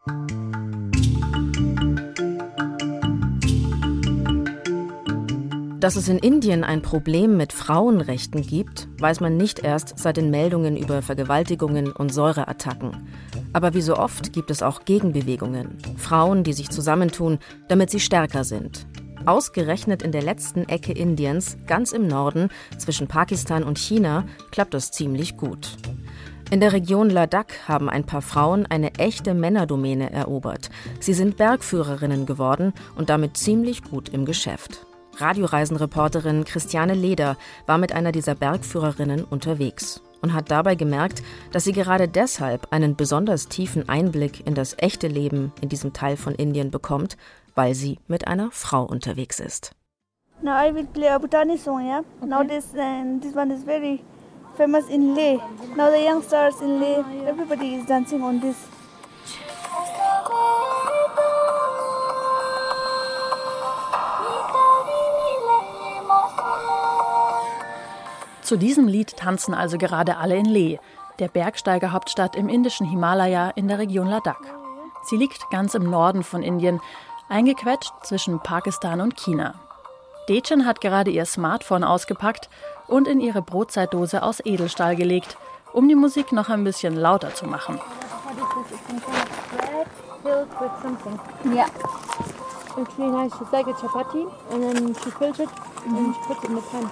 Dass es in Indien ein Problem mit Frauenrechten gibt, weiß man nicht erst seit den Meldungen über Vergewaltigungen und Säureattacken. Aber wie so oft gibt es auch Gegenbewegungen. Frauen, die sich zusammentun, damit sie stärker sind. Ausgerechnet in der letzten Ecke Indiens, ganz im Norden, zwischen Pakistan und China, klappt das ziemlich gut. In der Region Ladakh haben ein paar Frauen eine echte Männerdomäne erobert. Sie sind Bergführerinnen geworden und damit ziemlich gut im Geschäft. Radioreisenreporterin Christiane Leder war mit einer dieser Bergführerinnen unterwegs und hat dabei gemerkt, dass sie gerade deshalb einen besonders tiefen Einblick in das echte Leben in diesem Teil von Indien bekommt, weil sie mit einer Frau unterwegs ist. Now I will play a Bhutani song, yeah. Okay. Now this one is very famous in Leh. Now the youngsters in Leh, everybody is dancing on this. Zu diesem Lied tanzen also gerade alle in Leh, der Bergsteigerhauptstadt im indischen Himalaya in der Region Ladakh. Sie liegt ganz im Norden von Indien, eingequetscht zwischen Pakistan und China. Dechen hat gerade ihr Smartphone ausgepackt und in ihre Brotzeitdose aus Edelstahl gelegt, um die Musik noch ein bisschen lauter zu machen. Yeah. It's really nice. It's like a chapati and then she fills it and she puts it in the pan.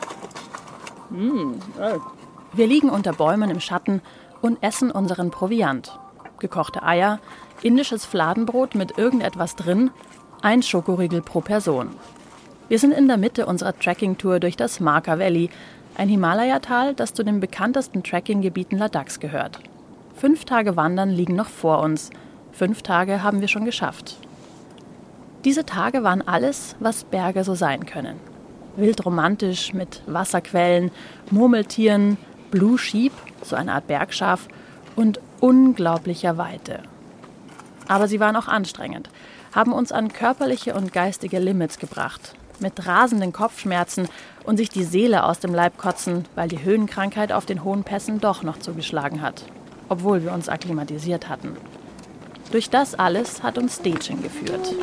Wir liegen unter Bäumen im Schatten und essen unseren Proviant. Gekochte Eier, indisches Fladenbrot mit irgendetwas drin, ein Schokoriegel pro Person. Wir sind in der Mitte unserer Trekkingtour durch das Marka Valley, ein Himalaya-Tal, das zu den bekanntesten Trekkinggebieten Ladakhs gehört. 5 Tage Wandern liegen noch vor uns. 5 Tage haben wir schon geschafft. Diese Tage waren alles, was Berge so sein können. Wild romantisch mit Wasserquellen, Murmeltieren, Blue Sheep, so eine Art Bergschaf, und unglaublicher Weite. Aber sie waren auch anstrengend, haben uns an körperliche und geistige Limits gebracht. Mit rasenden Kopfschmerzen und sich die Seele aus dem Leib kotzen, weil die Höhenkrankheit auf den hohen Pässen doch noch zugeschlagen hat, obwohl wir uns akklimatisiert hatten. Durch das alles hat uns Dechen geführt.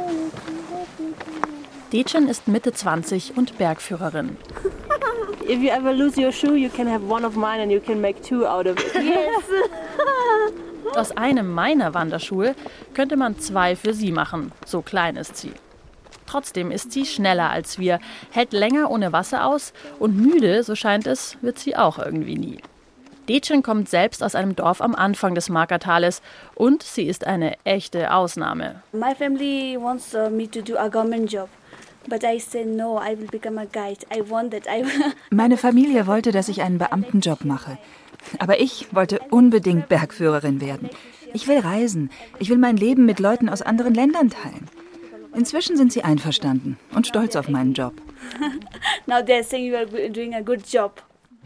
Dechen ist Mitte 20 und Bergführerin. If you ever lose your shoe, you can have one of mine and you can make 2 out of it. Yes. Aus einem meiner Wanderschuhe könnte man 2 für sie machen, so klein ist sie. Trotzdem ist sie schneller als wir, hält länger ohne Wasser aus und müde, so scheint es, wird sie auch irgendwie nie. Dechen kommt selbst aus einem Dorf am Anfang des Marka-Tales und sie ist eine echte Ausnahme. My family wants me to do a government job. But I said no, I will become a guide. I want that. Meine Familie wollte, dass ich einen Beamtenjob mache. Aber ich wollte unbedingt Bergführerin werden. Ich will reisen. Ich will mein Leben mit Leuten aus anderen Ländern teilen. Inzwischen sind sie einverstanden und stolz auf meinen Job. Now they're saying you are doing a good job.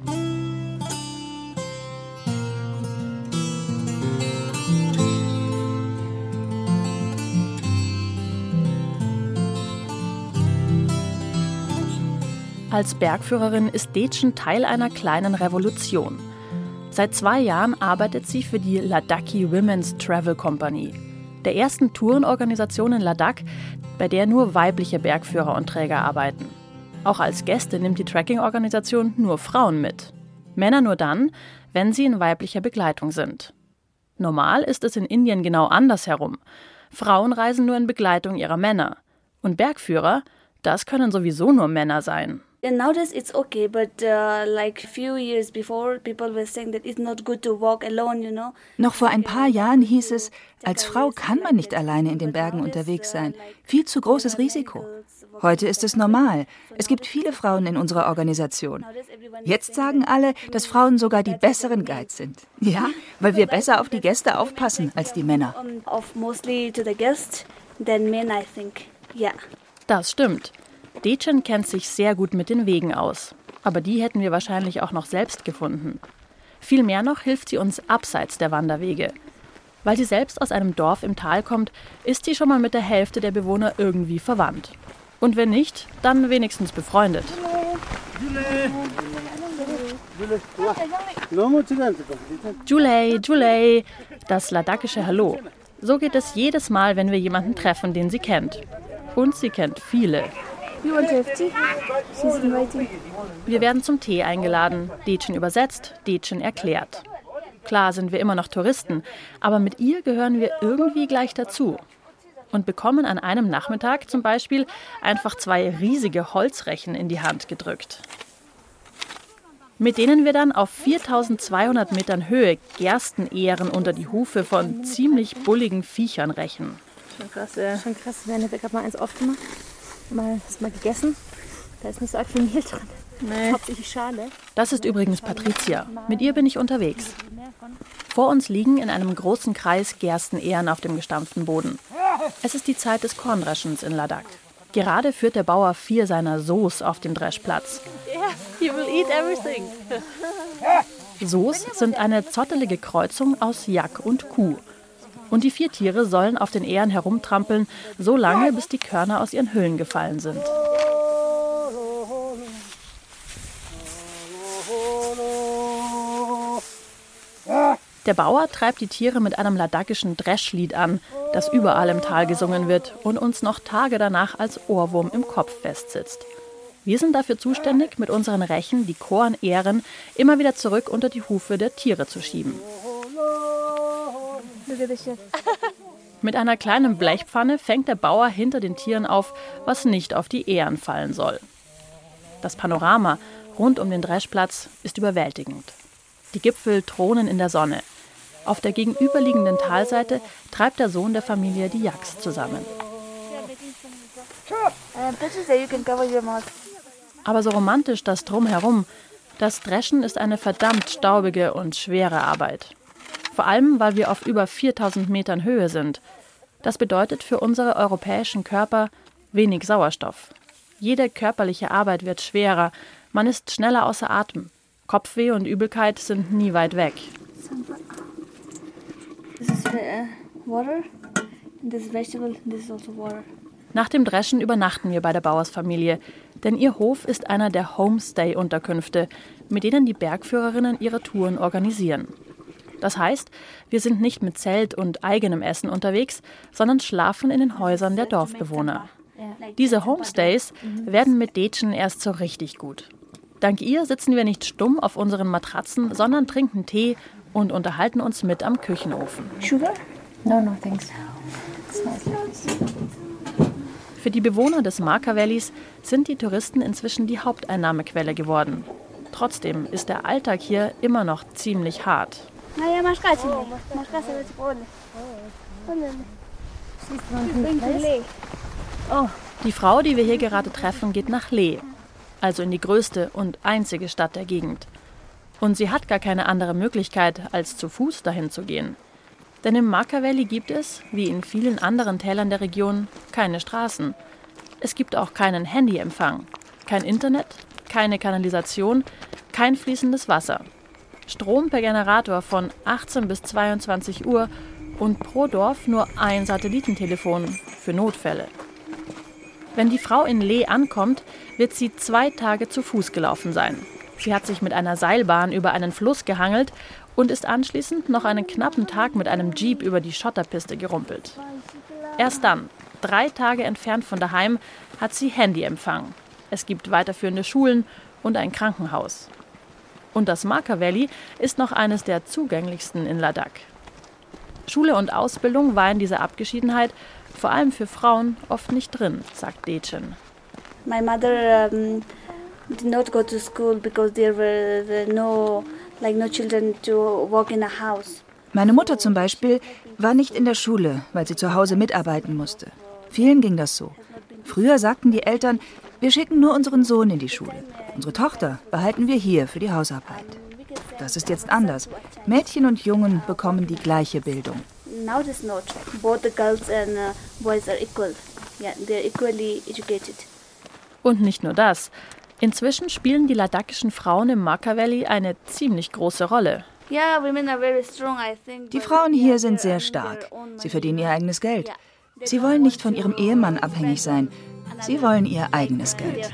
Als Bergführerin ist Dechen Teil einer kleinen Revolution. Seit 2 Jahren arbeitet sie für die Ladakhi Women's Travel Company, der ersten Tourenorganisation in Ladakh, bei der nur weibliche Bergführer und Träger arbeiten. Auch als Gäste nimmt die Trekking-Organisation nur Frauen mit. Männer nur dann, wenn sie in weiblicher Begleitung sind. Normal ist es in Indien genau andersherum. Frauen reisen nur in Begleitung ihrer Männer. Und Bergführer, das können sowieso nur Männer sein. Nowadays it's okay, but like few years before, people were saying that it's not good to walk alone, you know. Noch vor ein paar Jahren hieß es, als Frau kann man nicht alleine in den Bergen unterwegs sein. Viel zu großes Risiko. Heute ist es normal. Es gibt viele Frauen in unserer Organisation. Jetzt sagen alle, dass Frauen sogar die besseren Guides sind. Ja, weil wir besser auf die Gäste aufpassen als die Männer. Mostly to the guests than men, I think. Yeah. Das stimmt. Dechen kennt sich sehr gut mit den Wegen aus. Aber die hätten wir wahrscheinlich auch noch selbst gefunden. Viel mehr noch hilft sie uns abseits der Wanderwege. Weil sie selbst aus einem Dorf im Tal kommt, ist sie schon mal mit der Hälfte der Bewohner irgendwie verwandt. Und wenn nicht, dann wenigstens befreundet. Julay, Julay, das ladakhische Hallo. So geht es jedes Mal, wenn wir jemanden treffen, den sie kennt. Und sie kennt viele. Wir werden zum Tee eingeladen. Detjen übersetzt, Detjen erklärt. Klar sind wir immer noch Touristen, aber mit ihr gehören wir irgendwie gleich dazu. Und bekommen an einem Nachmittag zum Beispiel einfach 2 riesige Holzrechen in die Hand gedrückt. Mit denen wir dann auf 4200 Metern Höhe Gerstenähren unter die Hufe von ziemlich bulligen Viechern rächen. Schon krass, ja. Schon krass. Wir haben gerade mal eins aufgemacht. Mal gegessen. Da ist nicht so arg viel Mehl dran. Nee. Hauptsächlich Schale. Das ist übrigens Patricia. Mit ihr bin ich unterwegs. Vor uns liegen in einem großen Kreis Gerstenähren auf dem gestampften Boden. Es ist die Zeit des Korndreschens in Ladakh. Gerade führt der Bauer 4 seiner Sos auf dem Dreschplatz. Yeah, he will eat everything. Sos sind eine zottelige Kreuzung aus Yak und Kuh. Und die 4 Tiere sollen auf den Ähren herumtrampeln, so lange, bis die Körner aus ihren Hüllen gefallen sind. Der Bauer treibt die Tiere mit einem ladakischen Dreschlied an, das überall im Tal gesungen wird und uns noch Tage danach als Ohrwurm im Kopf festsitzt. Wir sind dafür zuständig, mit unseren Rechen die Kornähren immer wieder zurück unter die Hufe der Tiere zu schieben. Mit einer kleinen Blechpfanne fängt der Bauer hinter den Tieren auf, was nicht auf die Ähren fallen soll. Das Panorama rund um den Dreschplatz ist überwältigend. Die Gipfel thronen in der Sonne. Auf der gegenüberliegenden Talseite treibt der Sohn der Familie die Yaks zusammen. Aber so romantisch das Drumherum, das Dreschen ist eine verdammt staubige und schwere Arbeit. Vor allem, weil wir auf über 4000 Metern Höhe sind. Das bedeutet für unsere europäischen Körper wenig Sauerstoff. Jede körperliche Arbeit wird schwerer, man ist schneller außer Atem. Kopfweh und Übelkeit sind nie weit weg. Nach dem Dreschen übernachten wir bei der Bauersfamilie, denn ihr Hof ist einer der Homestay-Unterkünfte, mit denen die Bergführerinnen ihre Touren organisieren. Das heißt, wir sind nicht mit Zelt und eigenem Essen unterwegs, sondern schlafen in den Häusern der Dorfbewohner. Diese Homestays werden mit Detjen erst so richtig gut. Dank ihr sitzen wir nicht stumm auf unseren Matratzen, sondern trinken Tee und unterhalten uns mit am Küchenofen. Sugar? No, thanks. Für die Bewohner des Marka Valleys sind die Touristen inzwischen die Haupteinnahmequelle geworden. Trotzdem ist der Alltag hier immer noch ziemlich hart. Die Frau, die wir hier gerade treffen, geht nach Leh, also in die größte und einzige Stadt der Gegend. Und sie hat gar keine andere Möglichkeit, als zu Fuß dahin zu gehen. Denn im Marka Valley gibt es, wie in vielen anderen Tälern der Region, keine Straßen. Es gibt auch keinen Handyempfang, kein Internet, keine Kanalisation, kein fließendes Wasser. Strom per Generator von 18 bis 22 Uhr und pro Dorf nur ein Satellitentelefon für Notfälle. Wenn die Frau in Leh ankommt, wird sie 2 Tage zu Fuß gelaufen sein. Sie hat sich mit einer Seilbahn über einen Fluss gehangelt und ist anschließend noch einen knappen Tag mit einem Jeep über die Schotterpiste gerumpelt. Erst dann, 3 Tage entfernt von daheim, hat sie Handyempfang. Es gibt weiterführende Schulen und ein Krankenhaus. Und das Marka Valley ist noch eines der zugänglichsten in Ladakh. Schule und Ausbildung war in dieser Abgeschiedenheit, vor allem für Frauen, oft nicht drin, sagt Detjen. My mother did not go to school because there were no children to work in a house. Meine Mutter zum Beispiel war nicht in der Schule, weil sie zu Hause mitarbeiten musste. Vielen ging das so. Früher sagten die Eltern, wir schicken nur unseren Sohn in die Schule. Unsere Tochter behalten wir hier für die Hausarbeit. Das ist jetzt anders. Mädchen und Jungen bekommen die gleiche Bildung. Now it is not. Both the girls and boys are equal. Yeah, they're equally educated. Und nicht nur das. Inzwischen spielen die ladakischen Frauen im Marka Valley eine ziemlich große Rolle. Die Frauen hier sind sehr stark. Sie verdienen ihr eigenes Geld. Sie wollen nicht von ihrem Ehemann abhängig sein. Sie wollen ihr eigenes Geld.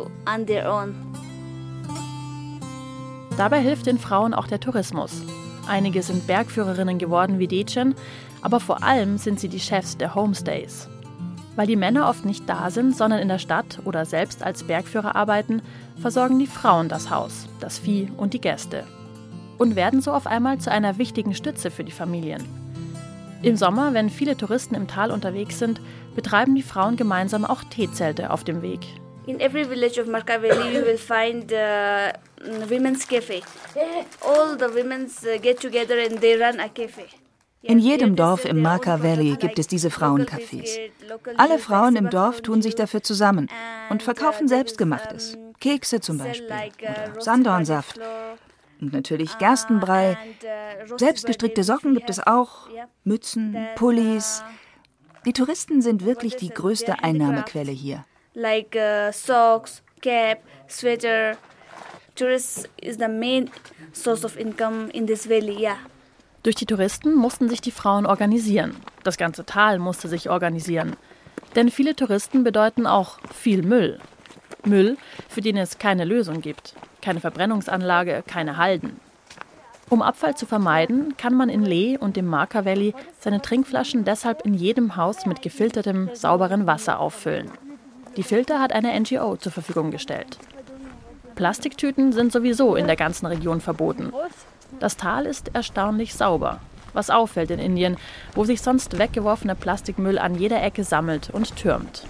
Dabei hilft den Frauen auch der Tourismus. Einige sind Bergführerinnen geworden wie Dechen, aber vor allem sind sie die Chefs der Homestays. Weil die Männer oft nicht da sind, sondern in der Stadt oder selbst als Bergführer arbeiten, versorgen die Frauen das Haus, das Vieh und die Gäste. Und werden so auf einmal zu einer wichtigen Stütze für die Familien. Im Sommer, wenn viele Touristen im Tal unterwegs sind, betreiben die Frauen gemeinsam auch Teezelte auf dem Weg. In every village of Marca Valley you will find women's cafe. All the women get together and they run a cafe. In jedem Dorf im Marca Valley gibt es diese Frauencafés. Alle Frauen im Dorf tun sich dafür zusammen und verkaufen Selbstgemachtes. Kekse zum Beispiel oder Sanddornsaft. Und natürlich Gerstenbrei. Selbstgestrickte Socken gibt es auch, Mützen, Pullis. Die Touristen sind wirklich die größte Einnahmequelle hier. Like socks, cap, sweater. Tourists is the main source of income in this valley, yeah. Durch die Touristen mussten sich die Frauen organisieren. Das ganze Tal musste sich organisieren. Denn viele Touristen bedeuten auch viel Müll. Müll, für den es keine Lösung gibt. Keine Verbrennungsanlage, keine Halden. Um Abfall zu vermeiden, kann man in Leh und dem Marca Valley seine Trinkflaschen deshalb in jedem Haus mit gefiltertem, sauberen Wasser auffüllen. Die Filter hat eine NGO zur Verfügung gestellt. Plastiktüten sind sowieso in der ganzen Region verboten. Das Tal ist erstaunlich sauber, was auffällt in Indien, wo sich sonst weggeworfener Plastikmüll an jeder Ecke sammelt und türmt.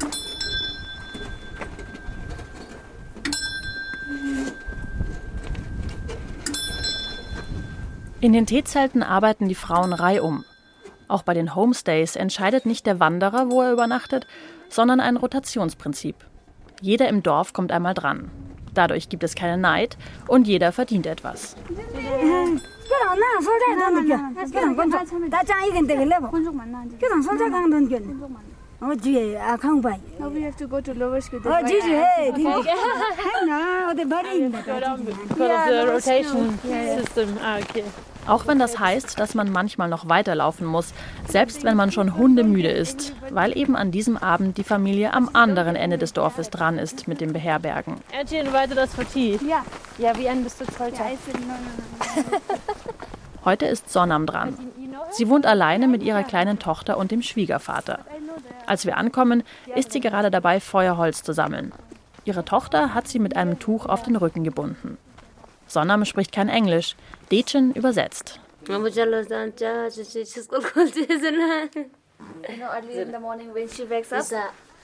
In den Teezelten arbeiten die Frauen reihum. Auch bei den Homestays entscheidet nicht der Wanderer, wo er übernachtet, sondern ein Rotationsprinzip. Jeder im Dorf kommt einmal dran. Dadurch gibt es keinen Neid und jeder verdient etwas. Auch wenn das heißt, dass man manchmal noch weiterlaufen muss, selbst wenn man schon hundemüde ist, weil eben an diesem Abend die Familie am anderen Ende des Dorfes dran ist mit dem Beherbergen. Angie invited us for tea. Yeah. Yeah, we understood culture. I said no. Heute ist Sonam dran. Sie wohnt alleine mit ihrer kleinen Tochter und dem Schwiegervater. Als wir ankommen, ist sie gerade dabei, Feuerholz zu sammeln. Ihre Tochter hat sie mit einem Tuch auf den Rücken gebunden. Sonam spricht kein Englisch. Dechen übersetzt. Early in the morning when she wakes up.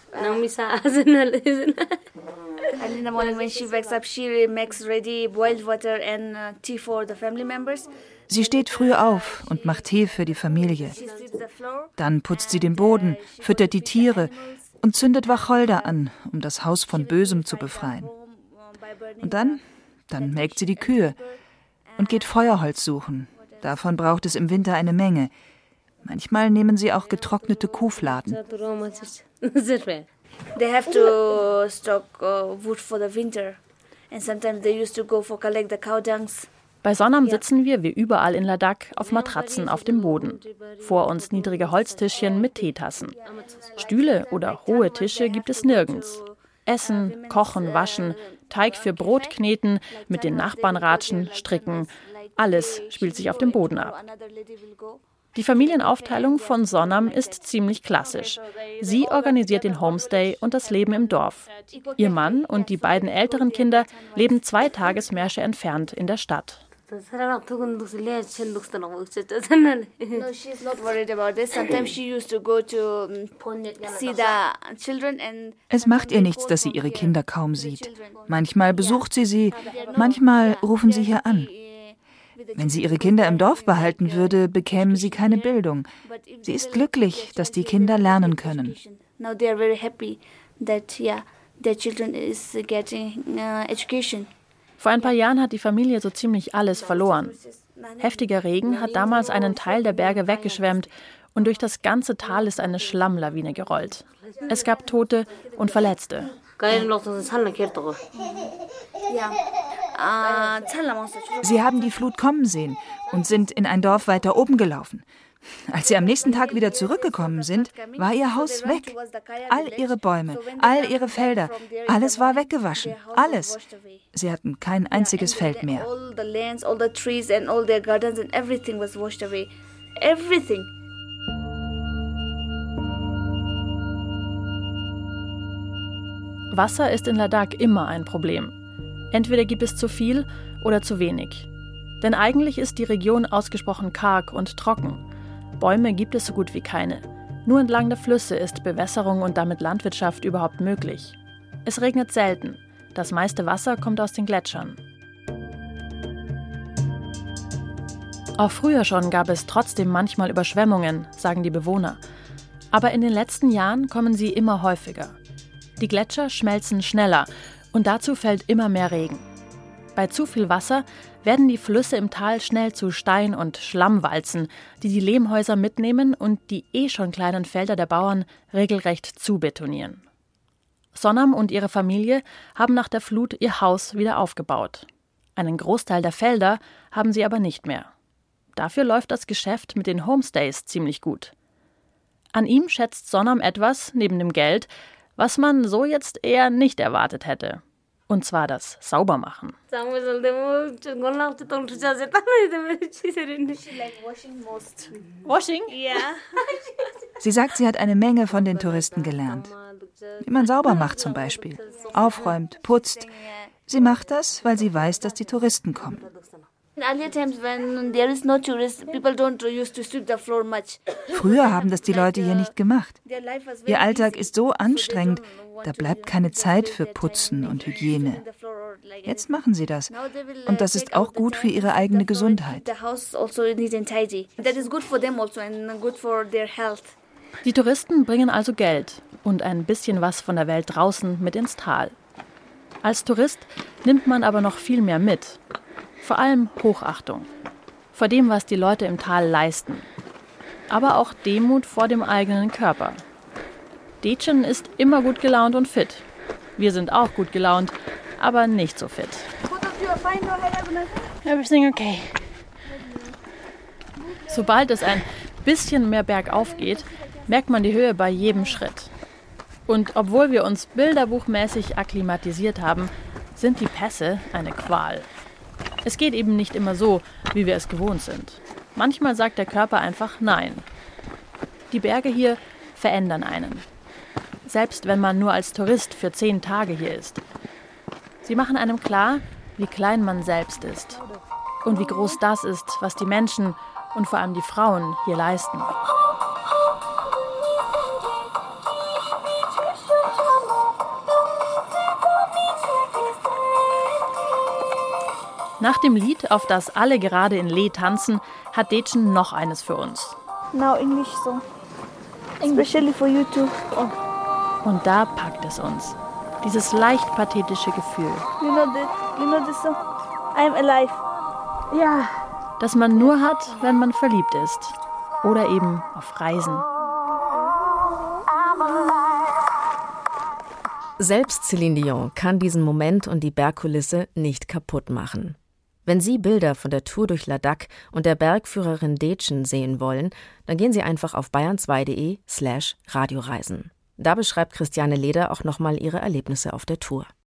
Early in the morning when she wakes up, she makes ready boiled water and tea for the family members. Sie steht früh auf und macht Tee für die Familie. Dann putzt sie den Boden, füttert die Tiere und zündet Wacholder an, um das Haus von Bösem zu befreien. Und dann melkt sie die Kühe und geht Feuerholz suchen. Davon braucht es im Winter eine Menge. Manchmal nehmen sie auch getrocknete Kuhfladen. They have to stock wood for the winter. And sometimes they used to go for collect the cow dungs. Bei Sonam sitzen wir, wie überall in Ladakh, auf Matratzen auf dem Boden. Vor uns niedrige Holztischchen mit Teetassen. Stühle oder hohe Tische gibt es nirgends. Essen, kochen, waschen, Teig für Brot kneten, mit den Nachbarn ratschen, stricken. Alles spielt sich auf dem Boden ab. Die Familienaufteilung von Sonam ist ziemlich klassisch. Sie organisiert den Homestay und das Leben im Dorf. Ihr Mann und die beiden älteren Kinder leben 2 Tagesmärsche entfernt in der Stadt. No, she's not worried about this. Sometimes she used to go to see the children and Es macht ihr nichts, dass sie ihre Kinder kaum sieht. Manchmal besucht sie sie, manchmal rufen sie hier an. Wenn sie ihre Kinder im Dorf behalten würde, bekämen sie keine Bildung. Sie ist glücklich, dass die Kinder lernen können. Now they are very happy that their children is getting education. Vor ein paar Jahren hat die Familie so ziemlich alles verloren. Heftiger Regen hat damals einen Teil der Berge weggeschwemmt und durch das ganze Tal ist eine Schlammlawine gerollt. Es gab Tote und Verletzte. Sie haben die Flut kommen sehen und sind in ein Dorf weiter oben gelaufen. Als sie am nächsten Tag wieder zurückgekommen sind, war ihr Haus weg. All ihre Bäume, all ihre Felder, alles war weggewaschen. Alles. Sie hatten kein einziges Feld mehr. Wasser ist in Ladakh immer ein Problem. Entweder gibt es zu viel oder zu wenig. Denn eigentlich ist die Region ausgesprochen karg und trocken. Bäume gibt es so gut wie keine. Nur entlang der Flüsse ist Bewässerung und damit Landwirtschaft überhaupt möglich. Es regnet selten. Das meiste Wasser kommt aus den Gletschern. Auch früher schon gab es trotzdem manchmal Überschwemmungen, sagen die Bewohner. Aber in den letzten Jahren kommen sie immer häufiger. Die Gletscher schmelzen schneller und dazu fällt immer mehr Regen. Bei zu viel Wasser werden die Flüsse im Tal schnell zu Stein- und Schlammwalzen, die die Lehmhäuser mitnehmen und die schon kleinen Felder der Bauern regelrecht zubetonieren. Sonam und ihre Familie haben nach der Flut ihr Haus wieder aufgebaut. Einen Großteil der Felder haben sie aber nicht mehr. Dafür läuft das Geschäft mit den Homestays ziemlich gut. An ihm schätzt Sonam etwas, neben dem Geld, was man so jetzt eher nicht erwartet hätte. Und zwar das Saubermachen. Washing? Sie sagt, sie hat eine Menge von den Touristen gelernt. Wie man sauber macht zum Beispiel. Aufräumt, putzt. Sie macht das, weil sie weiß, dass die Touristen kommen. Früher haben das die Leute hier nicht gemacht. Ihr Alltag ist so anstrengend, da bleibt keine Zeit für Putzen und Hygiene. Jetzt machen sie das. Und das ist auch gut für ihre eigene Gesundheit. Die Touristen bringen also Geld und ein bisschen was von der Welt draußen mit ins Tal. Als Tourist nimmt man aber noch viel mehr mit. Vor allem Hochachtung. Vor dem, was die Leute im Tal leisten. Aber auch Demut vor dem eigenen Körper. Dechen ist immer gut gelaunt und fit. Wir sind auch gut gelaunt, aber nicht so fit. Everything okay. Sobald es ein bisschen mehr bergauf geht, merkt man die Höhe bei jedem Schritt. Und obwohl wir uns bilderbuchmäßig akklimatisiert haben, sind die Pässe eine Qual. Es geht eben nicht immer so, wie wir es gewohnt sind. Manchmal sagt der Körper einfach Nein. Die Berge hier verändern einen. Selbst wenn man nur als Tourist für 10 Tage hier ist. Sie machen einem klar, wie klein man selbst ist. Und wie groß das ist, was die Menschen und vor allem die Frauen hier leisten. Nach dem Lied, auf das alle gerade in Leh tanzen, hat Dechen noch eines für uns. Now English song. Especially for you too. Oh. Und da packt es uns. Dieses leicht pathetische Gefühl. You know this song? I'm alive. Ja. Das man nur hat, wenn man verliebt ist. Oder eben auf Reisen. Selbst Céline Dion kann diesen Moment und die Bergkulisse nicht kaputt machen. Wenn Sie Bilder von der Tour durch Ladakh und der Bergführerin Dechen sehen wollen, dann gehen Sie einfach auf bayern2.de/radioreisen. Da beschreibt Christiane Leder auch nochmal ihre Erlebnisse auf der Tour.